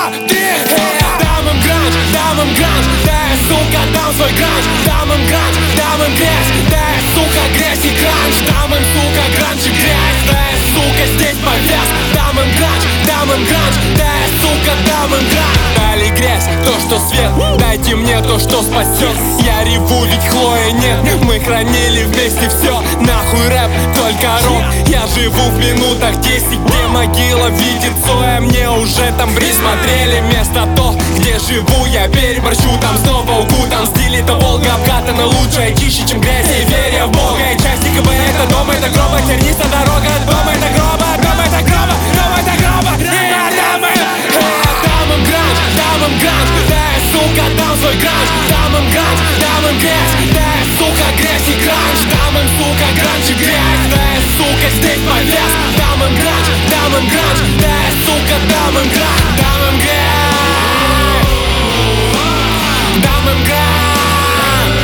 Дам им гранж, да я, сука, дам свой гранж. Дам им гранж, дам им грязь, да я, сука, грязь и гранж. Дам им, сука, гранж и грязь, да я, сука, здесь повяз. Дам им гранж, да я, сука, дам им гранж. Дали грязь, то, что свет, дайте мне то, что спасет. Я реву, ведь Хлои нет, мы хранили вместе все. Нахуй рэп, только рок. Я живу в минутах 10, где могила видит Цоя. Мне уже там присмотрели место то, где живу. Я переборщу, там снова укутан. Стиль-то Волга обкатана лучше, чище, чем грязь. И веря в Бога, и часть ИКБ это дом, это гроба. Тернистая дорога, дом это гроба, дом это гроба, дом это гроба. Дам им гранж, да я, сука, дам свой гранж. Дам им гранж, дам им грязь, да я, сука, грязь и гранж. Дам им, сука, гранж и грязь, да я, сука, здесь повяз. Дам им гранж, да я, сука, дам им гранж. Дам им грязь, дам им гранж,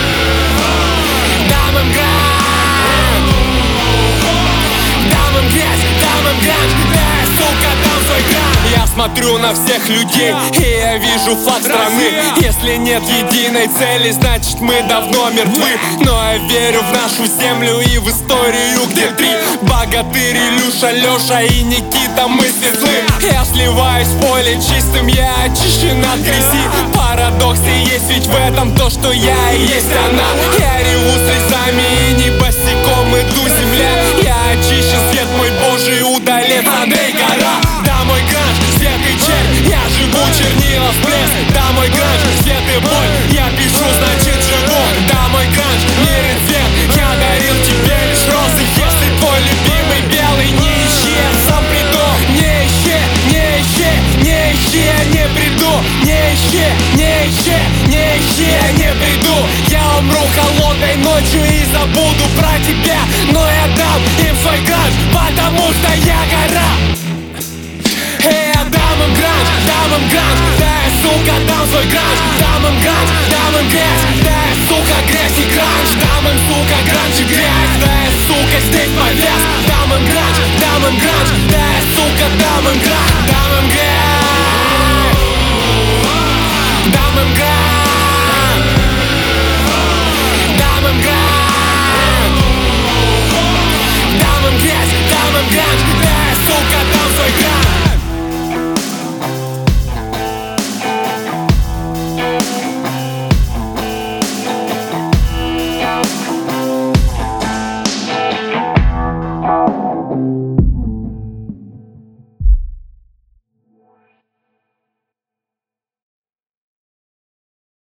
дам им гранж, дам им грязь, дам им гранж, да я, сука, дам свой гранж. Я смотрю на всех людей, и я вижу флаг страны. Если нет единой цели, значит мы давно мертвы. Но я верю в нашу землю и в историю, где три богатырь: Илюша, Леша и Никита, мы светлы. Я сливаюсь в поле чистым, я очищен от грязи. Парадокс и есть ведь в этом то, что я и есть она. Я реву слезами и не босиком иду, земля. Я очищен, свет мой Божий, удалец Андрей Гора. Да, мой гранж, свет и чернь, я живу, чернила всплеск. Да, мой гранж, свет и боль, я пишу, значит живу. Да, мой гранж, мир и цвет, я дарил тебе лишь розы. Если твой любимый белый, не ищи, я сам приду. Не ищи, не ищи, не ищи, я не приду. Не ищи, не ищи, не ищи, я не приду. Я умру холодной ночью и забуду про тебя, но я дам им свой гранж, потому что я гора. Дам им гранж, да я, сука, дам свой гранж. Дам им гранж, дам им грязь, да я, сука, грязь и гранж. Дам им, сука, гранж и грязь, да я, сука, здесь повяз. Дам им гранж, да я, сука, дам им гранж.